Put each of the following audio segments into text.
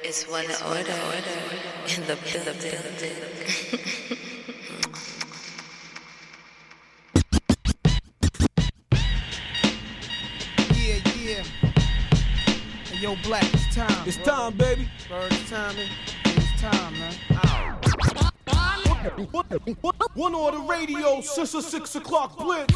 It's one order in the building. Yeah. Hey, yo, Black, it's time. It's time, baby. Bird, it's time. It's time, man. One order radio, 6 o'clock blitz.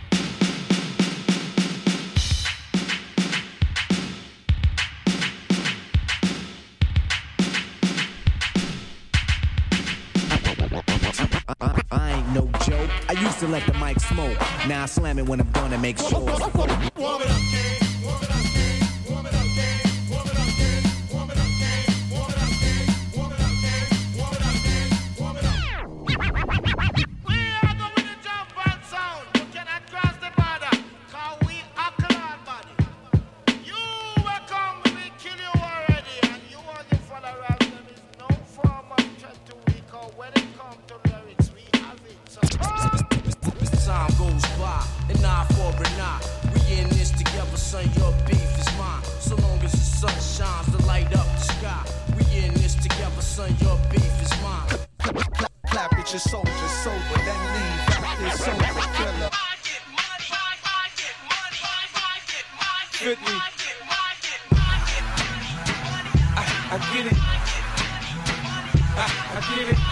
I ain't no joke. I used to let the mic smoke. Now I slam it when I'm done and make shows. Warm it up, King. Warm it up, King. Warm it up, King. Warm it up, King. Warm it up, King. Warm it up, King. Warm it up, King. Warm it up, King. Warm it up, King. Warm it up. We are going to jump and sound. You cannot cross the border, cause we are clan body. You will come, we kill you already, and you are the followers. There is no form of threat to we call when it comes to lyrics, we have it. So, Time goes by, an eye for an eye. We in this together, son, your beef is mine. So long as the sun shines to light up the sky. We in this together, son, your beef is mine. Clap at your soldiers sober, then leave out this sober killer. I get money, I get money, I get money, 50. I get money. I get it. I get it.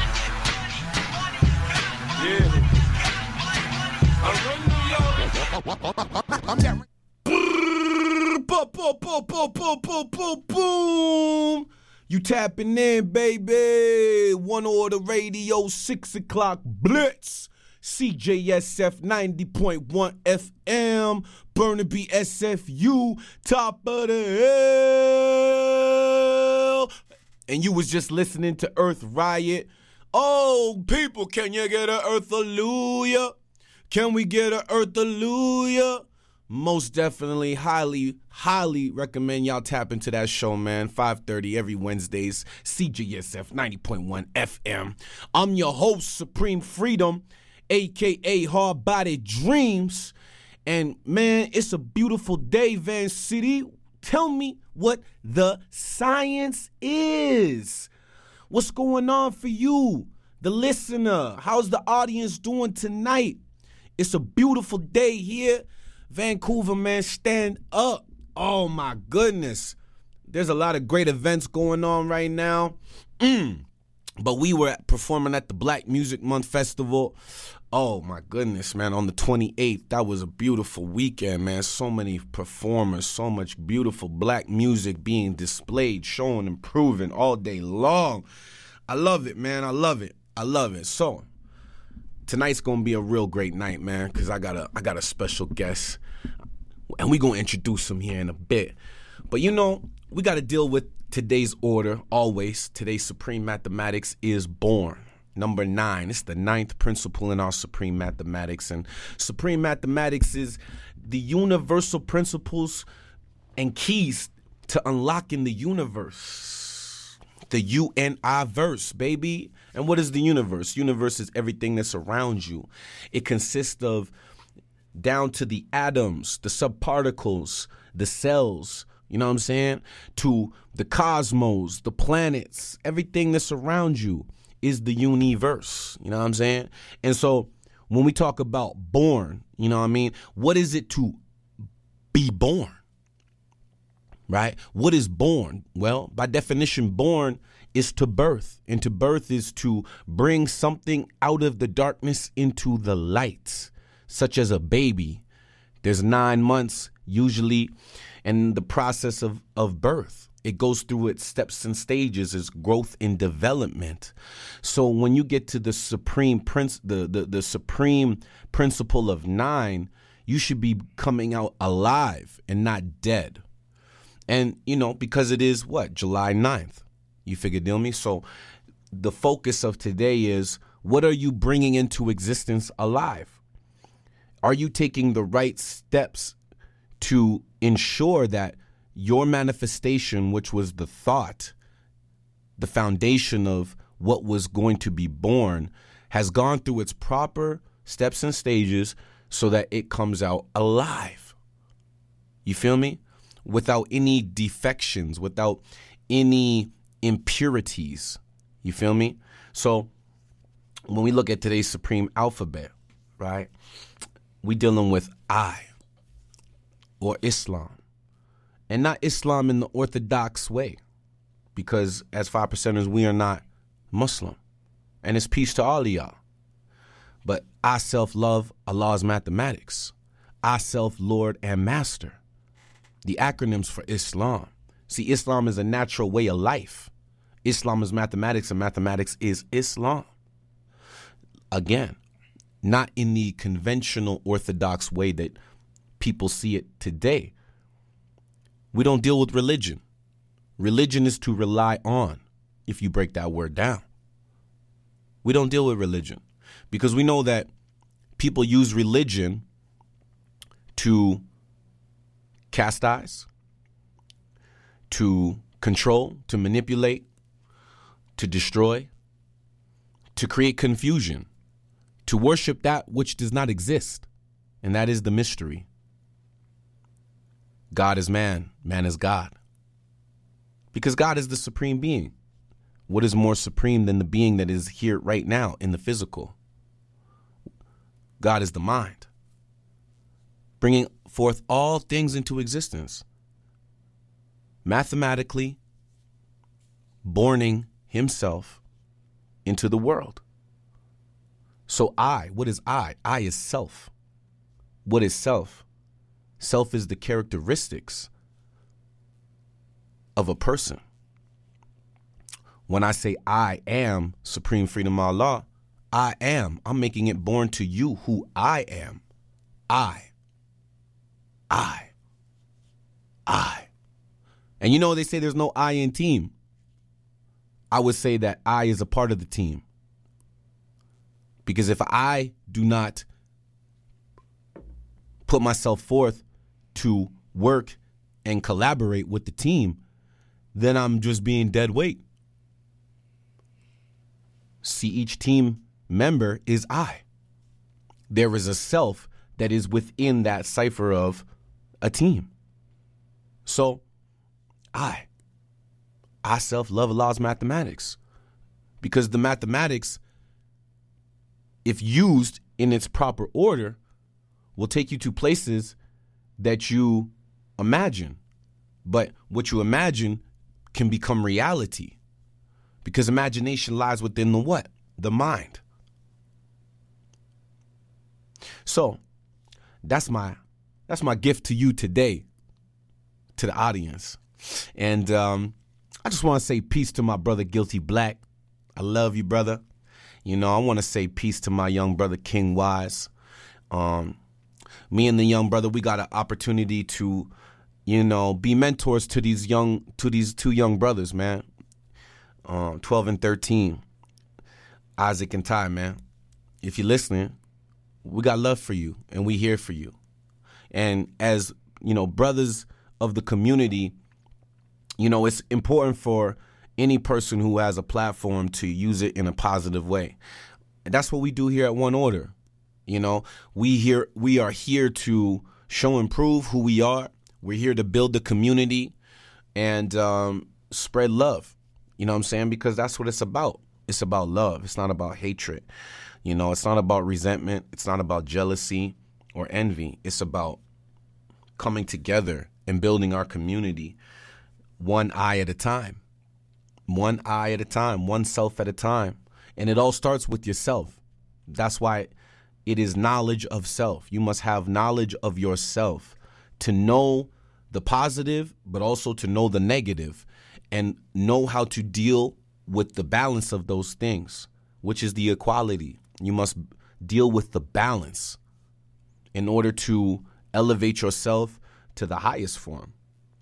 Yeah. I run New York. Boom. You tapping in, baby. One order radio, 6 o'clock blitz. CJSF 90.1 FM. Burnaby SFU. Top of the hill. And you was just listening to Earth Riot. Oh, people, can you get a Earth Hallelujah? Can we get a Earth Hallelujah? Most definitely, highly recommend y'all tap into that show, man. 5:30 every Wednesdays, CJSF 90.1 FM. I'm your host, Supreme Freedom, a.k.a. Hard Body Dreams. And, man, it's a beautiful day, Van City. Tell me what the science is. What's going on for you, the listener? How's the audience doing tonight? It's a beautiful day here. Vancouver, man, stand up. Oh, my goodness. There's a lot of great events going on right now. But we were performing at the Black Music Month Festival. Oh, my goodness, man, on the 28th. That was a beautiful weekend, man. So many performers, so much beautiful black music being displayed, shown, and proven all day long. I love it, man. I love it. So, tonight's gonna be a real great night, man, because I got a special guest, and we gonna introduce him here in a bit. But you know, we got to deal with today's order always. Today's supreme mathematics is born. Number 9. It's the 9th principle in our supreme mathematics, and supreme mathematics is the universal principles and keys to unlocking the universe. The UNI-verse, baby. And what is the universe? Universe is everything that's around you. It consists of down to the atoms, the subparticles, the cells, you know what I'm saying? To the cosmos, the planets, everything that's around you is the universe, you know what I'm saying? And so when we talk about born, you know what I mean? What is it to be born? Right? What is born? Well, by definition, born is to birth. And to birth is to bring something out of the darkness into the light, such as a baby. There's 9 months usually in the process of birth. It goes through its steps and stages, its growth and development. So when you get to the supreme the supreme principle of 9, you should be coming out alive and not dead. And, you know, because it is what? July 9th. You figure, deal me? So the focus of today is, what are you bringing into existence alive? Are you taking the right steps to ensure that your manifestation, which was the thought, the foundation of what was going to be born, has gone through its proper steps and stages so that it comes out alive? You feel me? Without any defections, without any impurities. You feel me? So when we look at today's supreme alphabet, right, we dealing with I, or Islam. And not Islam in the orthodox way, because as 5%ers, we are not Muslim. And it's peace to all of y'all. But I self-love Allah's mathematics. I self-lord and master. The acronyms for Islam. See, Islam is a natural way of life. Islam is mathematics, and mathematics is Islam. Again, not in the conventional orthodox way that people see it today. We don't deal with religion. Religion is to rely on, if you break that word down. We don't deal with religion because we know that people use religion to chastise, to control, to manipulate, to destroy, to create confusion, to worship that which does not exist, and that is the mystery. God is man, man is God. Because God is the supreme being. What is more supreme than the being that is here right now in the physical? God is the mind, bringing forth all things into existence. Mathematically, borning himself into the world. So I, what is I? I is self. What is self? Self is the characteristics of a person. When I say I am supreme freedom Allah, I'm making it born to you who I am. I. And you know they say there's no I in team. I would say that I is a part of the team. Because if I do not put myself forth to work and collaborate with the team, then I'm just being dead weight. See, each team member is I. There is a self that is within that cipher of a team. So, I self-love Allah's mathematics. Because the mathematics, if used in its proper order, will take you to places that you imagine. But what you imagine can become reality. Because imagination lies within the what? The mind. So, that's my gift to you today, to the audience. And I just want to say peace to my brother Guilty Black. I love you, brother. You know, I want to say peace to my young brother King Wise. Me and the young brother, we got an opportunity to, you know, be mentors to these two young brothers, man. 12 and 13, Isaac and Ty, man. If you're listening, we got love for you and we here for you. And as, you know, brothers of the community, you know, it's important for any person who has a platform to use it in a positive way. And that's what we do here at One Order. You know, we are here to show and prove who we are. We're here to build the community and spread love. You know what I'm saying? Because that's what it's about. It's about love. It's not about hatred. You know, it's not about resentment. It's not about jealousy or envy. It's about coming together and building our community one eye at a time. One eye at a time. One self at a time. And it all starts with yourself. That's why it is knowledge of self. You must have knowledge of yourself to know the positive, but also to know the negative. And know how to deal with the balance of those things, which is the equality. You must deal with the balance in order to elevate yourself to the highest form.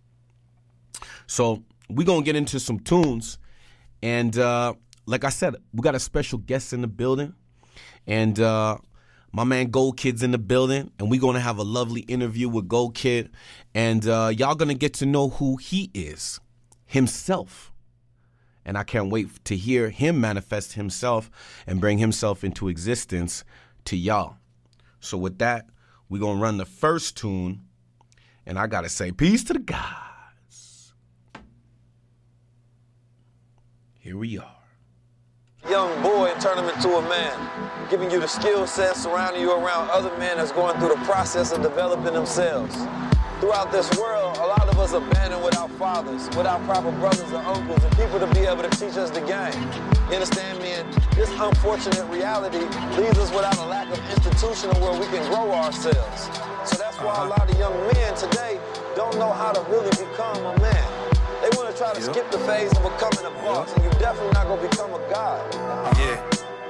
So we're going to get into some tunes. And like I said, we got a special guest in the building. And my man Gold Kid's in the building. And we're going to have a lovely interview with Gold Kid. And y'all going to get to know who he is. Himself. And I can't wait to hear him manifest himself and bring himself into existence to y'all. So with that, we're going to run the first tune. And I got to say peace to the guys. Here we are. Young boy and turn him into a man, giving you the skill set, surrounding you around other men that's going through the process of developing themselves. Throughout this world, a lot of us abandoned without fathers, without proper brothers and uncles, and people to be able to teach us the game. You understand me? And this unfortunate reality leaves us without a lack of institutional where we can grow ourselves. So that's why a lot of young men today don't know how to really become a man. They want to try to skip the phase of becoming a boss, and you're definitely not going to become a god. Yeah.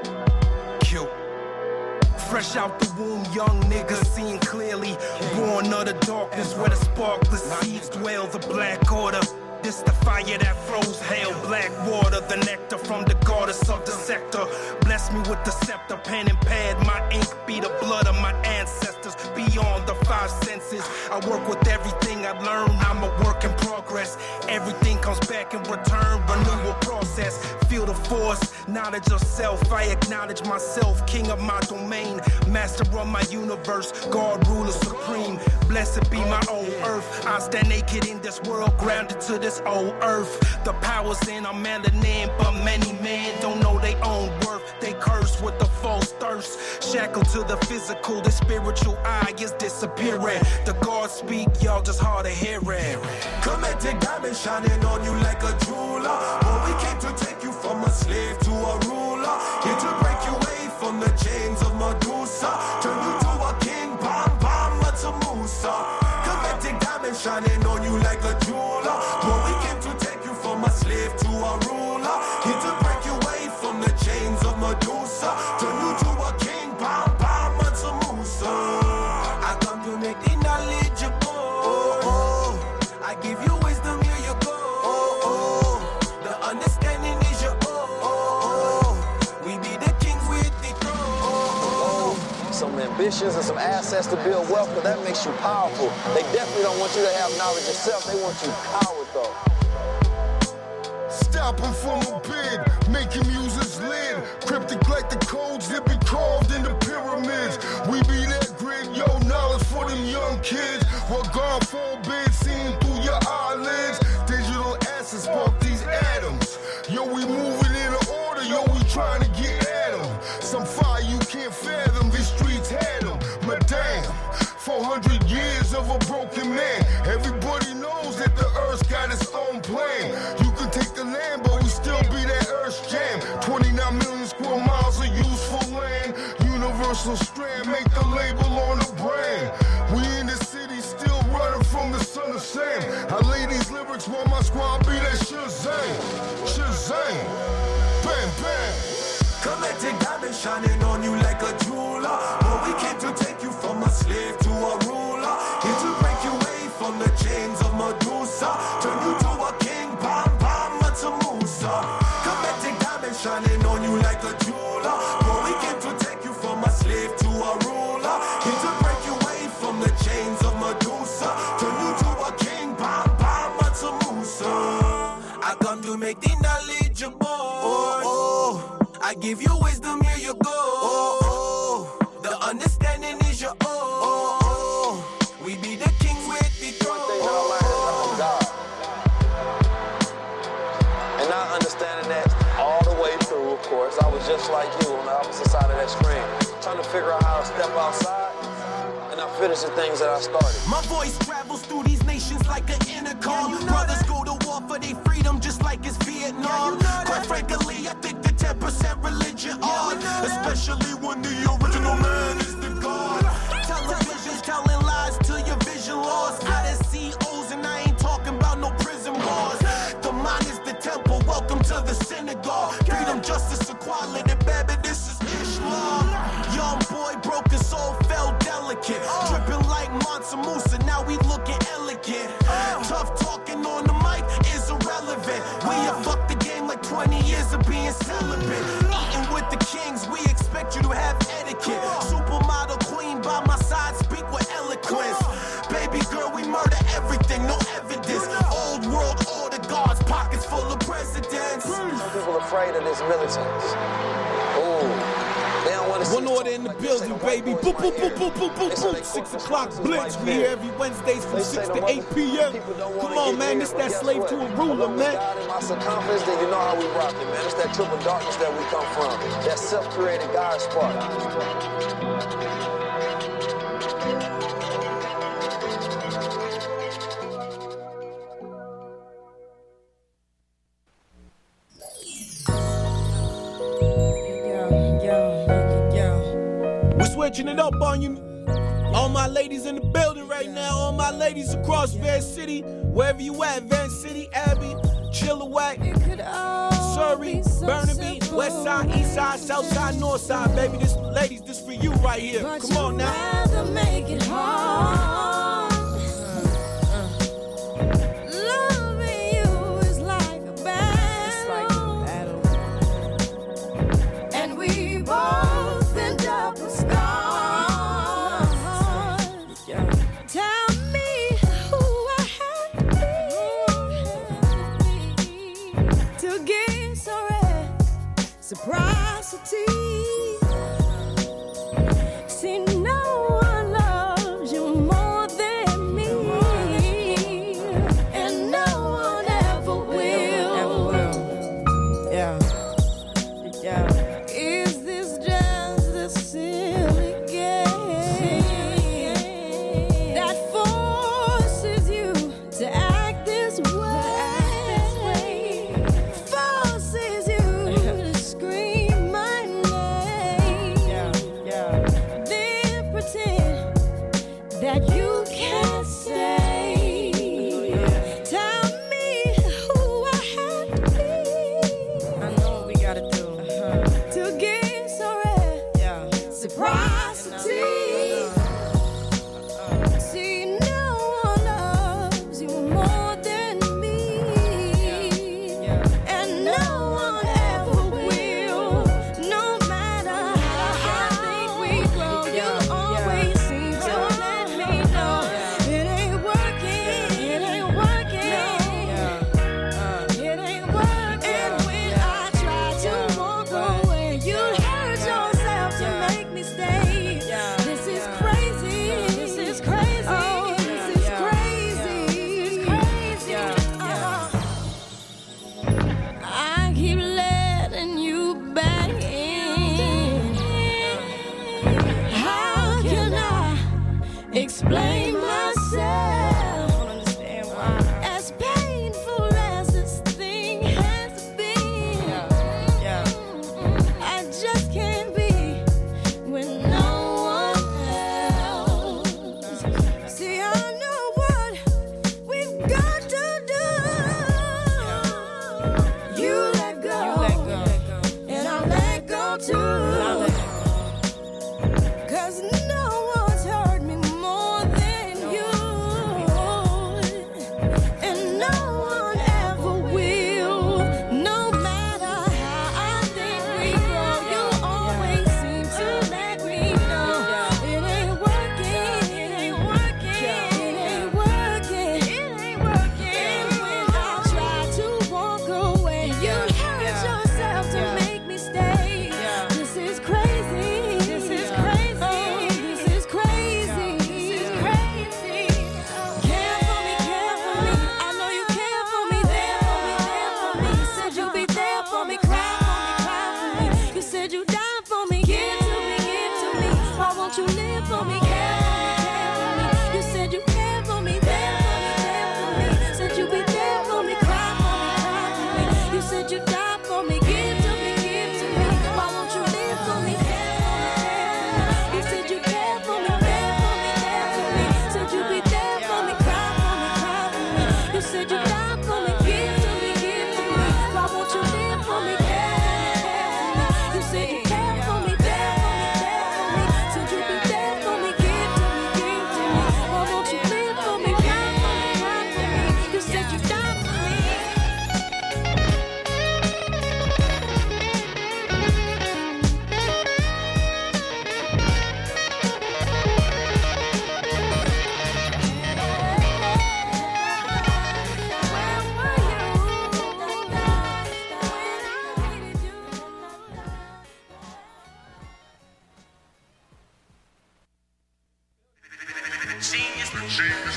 Q. Fresh out the womb, young niggas seeing clearly. Born of the darkness where the sparkless seeds dwell, the black order. This the fire that froze hell, black water, the nectar from the goddess of the sector. Bless me with the scepter, pen and pad, my ink be the blood of my ancestors. Beyond the five senses, I work with everything I learn, I'm a work in progress. Everything comes back in return, renewal process. Feel the force, knowledge of self, I acknowledge myself, king of my domain, master of my universe, God, ruler supreme. Blessed be my own earth, I stand naked in this world, grounded to this old earth. The powers in our melanin, but many men don't know their own worth. They curse with the false thirst, shackled to the physical, the spiritual eye is disappearing. The gods speak, y'all just hard to hear it. Comedic diamond shining on you like a jeweler. But we came to take you from a slave to a ruler. Here to break you away from the chains of Medusa. Turn you to a king, bam, bam, to Musa. Comedic diamond shining on you like a jeweler. But we came to take you from a slave to a ruler. Here to break you away from the chains of Medusa. Turn you to a king, bam, bam, to Musa. I come to make the knowledgeable. I give you wisdom, here you go. The understanding is your own. We be the kings with the throne. Some ambitions and some assets to build wealth, because that makes you powerful. They definitely don't want you to have knowledge yourself. They want you powered, though. Stop him from a bid, make him use his lid. Cryptic like the codes that be carved in the pyramids. We be that grid, yo, knowledge for them young kids. What God forbid, seeing through your eyelids. Digital assets spark these atoms. Yo, we moving in order, yo, we trying to get at them. Some fire you can't fathom, these streets had them. Madame, 400 years of a broken man. Everybody knows that the earth's got its own plan. You can take the land, but we still be that earth's jam. 29 million square miles of useful land. Universal strand, make the label on the brand. We in the city still running from the son of Sam. I lay these lyrics while my squad be that Shazam. Shazam. Bam, bam. Comedic diamond shining on you like a jeweler. But we came to take you from a slave to a ruler. Here to break you away from the chains of Medusa. Turn you to a king, bam, bam, to Musa. Comedic diamond shining on you like a jeweler. But we came to take you from a slave to a ruler. Here to break you away from the chains of Medusa. Turn you to a king, bam, bam, to Musa. I come to make the knowledgeable. I give you wisdom, here you go. The understanding is your own. We be the kings with the throne. One thing that I learned is I'm God. And not understanding that all the way through, of course, I was just like you on the opposite side of that screen. Trying to figure out how to step outside and not finish the things that I started. My voice travels through these nations like an intercom. Brothers go to war for their freedom just like it's Vietnam. Quite frankly, I think the 10% religion on, especially when the original man is the God. Television's telling lies to your vision loss. Out of COs and I ain't talking about no prison bars. The mind is the temple, welcome to the synagogue. Freedom, justice, equality, baby, this is Islam. Young boy broke his soul, felt delicate. Dripping like Mansa Musa, now we looking elegant. Tough talking on the mic is irrelevant. We have fucked the game like 20 years of being celibate. Eating with the kings, we expect you to have etiquette. Supermodel queen by my side, speak with eloquence. Baby girl, we murder everything, no evidence. Old world order guards, pockets full of presidents. Some people afraid of this militants. Ooh, they don't want to One order in the building, baby. Boop, boop, boop, boop, boop, boop, boop. 6 o'clock blitz. We here every Wednesdays from 6 to 8 p.m. Come on, man. This that slave to a ruler, man. In my circumference, then you know how we rock it, man. It's that triple darkness that we come from. That self-created God spark. We're switching it up on you. All my ladies in the building right now. All my ladies across Van City. Wherever you at, Van City, Abbey, Chilliwack, Surrey, Burnaby, West Side, East Side, South Side, North Side, baby. This, ladies, this for you right here. Come on now. Make it hard. Loving you is like a battle. And we both end up with scars. Tell me who I have to be to get so reciprocity. See, no one loves you more than me, and no one ever will. Yeah. Is this just a silly game that forces you to act this way? Forces you to scream my name.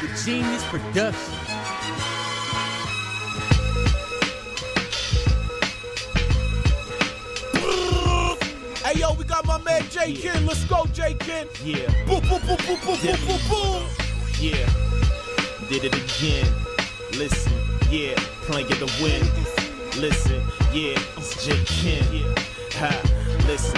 with Genius Production. Hey yo, we got my man J Ken. Let's go, J Ken. Yeah. Boom, boom, boom, boom, boom, boom, boom, boom. Yeah. Did it again. Listen, yeah. Playing to win. Listen, yeah. It's J Ken. Yeah. Ha. Listen.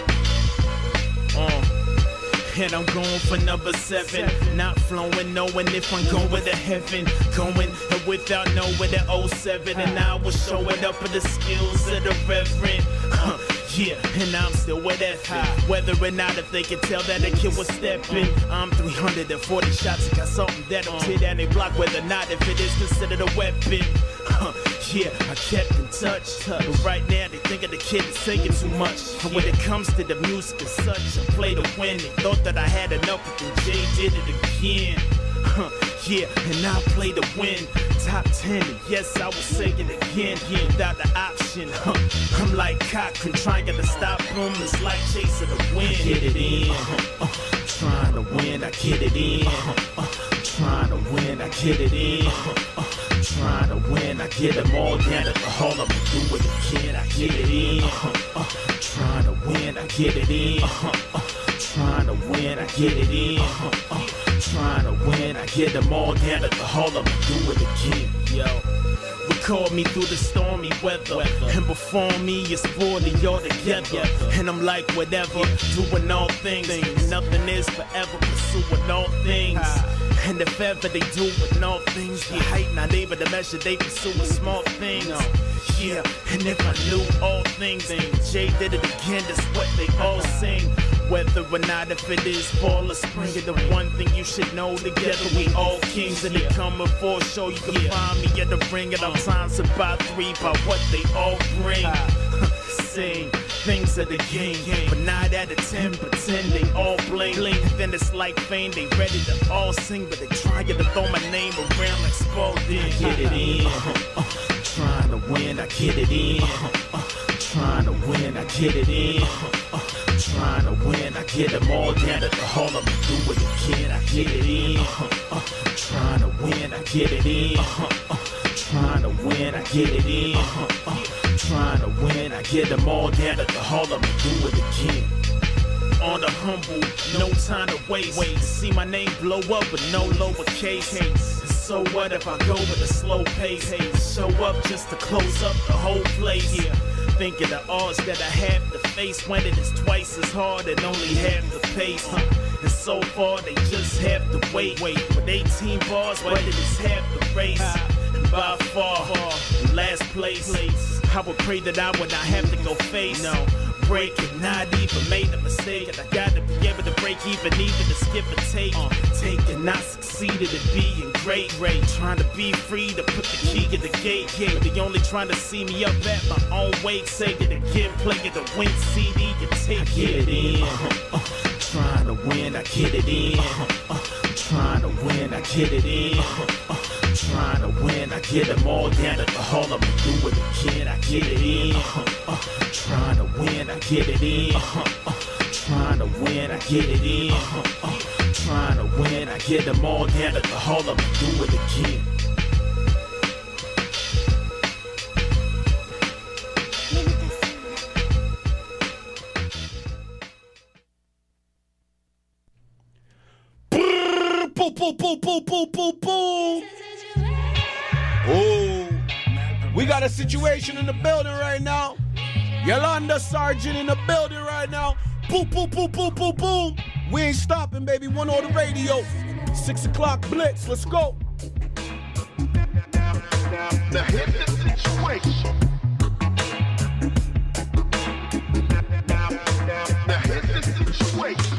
And I'm going for number 7. Not flowing, knowing if I'm going to heaven. Going without knowing the 07. And I was showing up with the skills of the reverend. Yeah, and I'm still with that. Whether or not if they can tell that the kid was stepping. I'm 340 shots, got something that'll tear down they block. Whether or not if it is considered a weapon. Yeah, I kept in touch. But right now they think of the kid that's singing too much. And when it comes to the music and such, I play to win. They thought that I had enough, but then Jay did it again. Yeah, and I play to win. Top 10, and yes, I will say it again. Yeah, without the option. I'm like Cochran, trying to stop them. It's like chasing the wind. Get it in. Trying to win, I get it in. Trying to win, I get it in. Trying to win, I get them all down at the hall. I'ma do it again, I get it in. Trying to win, I get it in. Trying to win, I get it in. Trying to win, I get them all down at the hall. I'ma do it again, yo. Record me through the stormy weather. And before me, it's 40 all together. And I'm like, whatever, doing all things. And nothing is forever, pursuing all things. And if ever they do with all things, the height not able to measure, they pursuing small things. Yeah, and if I knew all things, Jay did it again, that's what they all sing. Whether or not if it is fall or spring, the one thing you should know, together we all kings. And it coming for a show, you can find me at the ring. And I'm times about 3 by what they all bring. Sing things of the game, but 9 out of 10 pretend they all bling. Then it's like fame, they ready to all sing, but they trying to throw my name around like Spalding. Get it in. Trying to win, I get it in. Trying to win, I get it in. Trying to win, I get them all down at the hall. I'ma do it again, I get it in. Trying to win, I get it in. Trying to win, I get it in. Trying to win, I get them all down at the hall. I'ma do it again. On the humble, no time to waste. See my name blow up with no lowercase. So what if I go with a slow pace? Show up just to close up the whole place. Thinking the odds that I have to face when it is twice as hard and only half the pace. And so far they just have to wait. With 18 bars, but it is half the race. And by far, last place. I would pray that I would not have to go face. No, break and not even made a mistake. And I gotta be able to break even to skip a take. Taking, not succeeded at being great. Trying to be free to put the key in the gate. But they only trying to see me up at my own weight. Say it again, play it the win CD, you take it in. Trying to win, I get it in. Trying to win, I get it in. Trying to win, I get them all down at the hall. I'ma do it again, I get it in. Trying to win, I get it in. Trying to win, I get it in. Trying to win, I get them all down at the hall. I'ma do it again. Boom, boom, boom, boom, boom, boom, boom. Oh, we got a situation in the building right now. Yolanda Sargent in the building right now. Boom, boom, boom, boom, boom, boom. We ain't stopping, baby. One on the radio. 6 o'clock blitz. Let's go. Now here's the situation. Now here's the situation.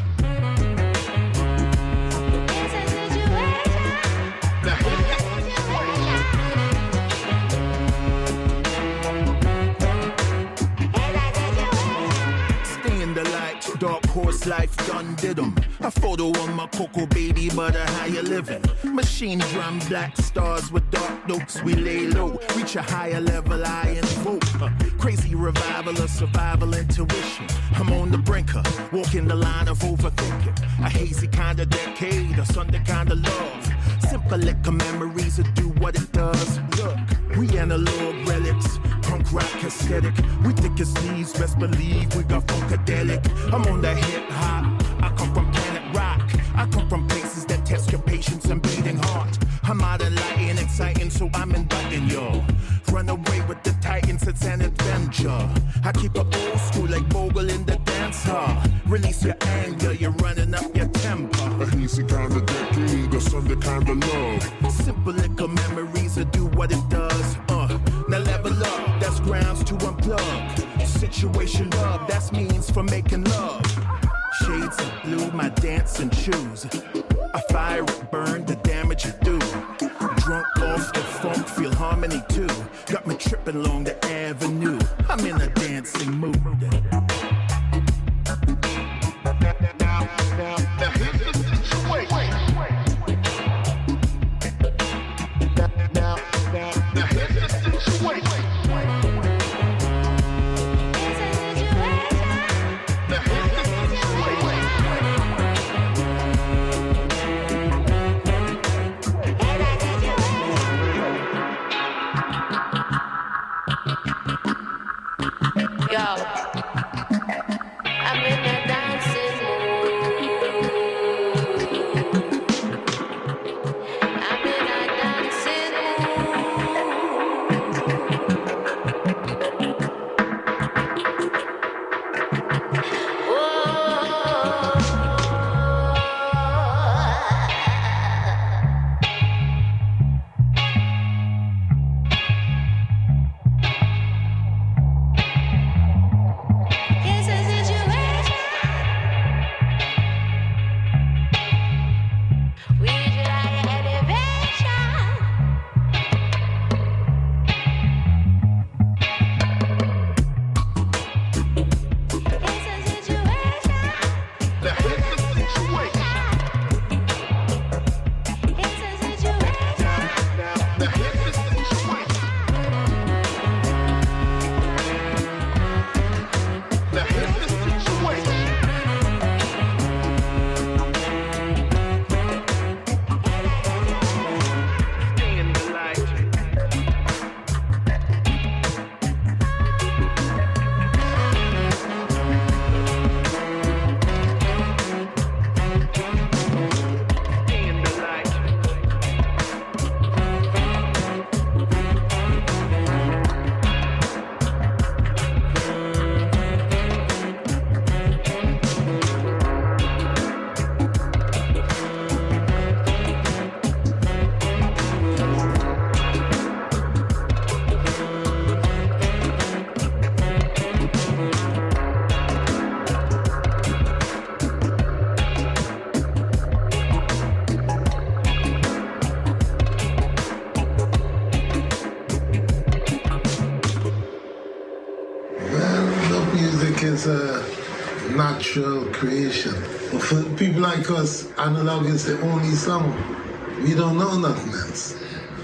Dark horse life done did 'em. A photo on my Coco baby, but how you living? Machine drum, black stars with dark notes. We lay low, reach a higher level, I invoke. Crazy revival of survival intuition. I'm on the brinker, walking the line of overthinking. A hazy kind of decade, a Sunday kind of love. Simple little memories that do what it does. Look, we analog relics, punk rock aesthetic. We thick as thieves, best believe we got funkadelic. I'm on the hip hop, I come from planet rock. I come from places that test your patience and beating heart. I'm out of light exciting, so I'm inviting y'all. Run away with the titans, it's an adventure. I keep it old school like Bogle in the dance hall. Release your anger, you're running up your temper. A easy kind of decade, a Sunday kind of love. Simple little memories that do what it does. Now level up, that's grounds to unplug. Situation love, that's means for making love. Shades of blue, my dancing shoes. I fire it, burn the damage it do. Drunk off the funk, feel harmony too. Got me tripping along the avenue. I'm in a dancing mood. Now here's the situation. Now here's the situation. Yo, I'm in a dancing mood. I'm in a dancing Is a natural creation. But for people like us, analog is the only song. We don't know nothing else.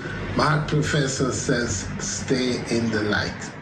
My professor says, stay in the light.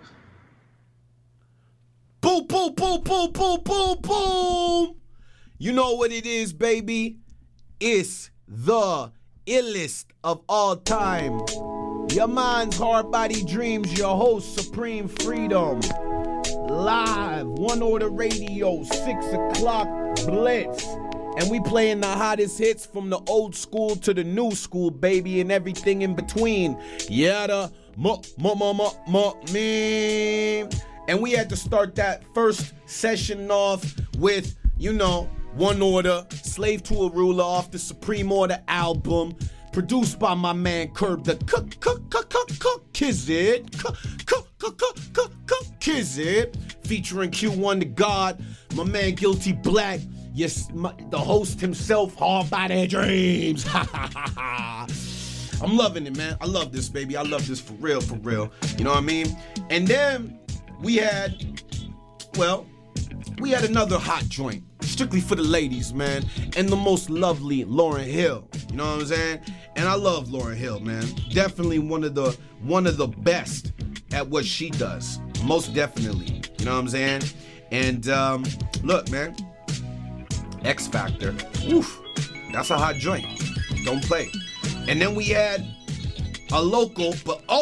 Boom, boom, boom, boom, boom, boom, boom. You know what it is, baby. It's the illest of all time. Your mind's hard body dreams, your host, Supreme Freedom. Live, One Order Radio, 6 o'clock Blitz. And we playing the hottest hits from the old school to the new school, baby, and everything in between. Yeah, me. And we had to start that first session off with, One Order, Slave to a Ruler off the Supreme Order album. Produced by my man Curb the Kizit. Kizit. Featuring Q1 the God, my man Guilty Black. Yes, the host himself, Hard by Their Dreams. I'm loving it, man. I love this, baby. I love this for real, for real. You know what I mean? And then we had another hot joint. Strictly for the ladies, man. And the most lovely Lauryn Hill. You know what I'm saying? And I love Lauryn Hill, man. Definitely one of the best at what she does. Most definitely. You know what I'm saying? And look, man. X Factor. Woof. That's a hot joint. Don't play. And then we had a local, but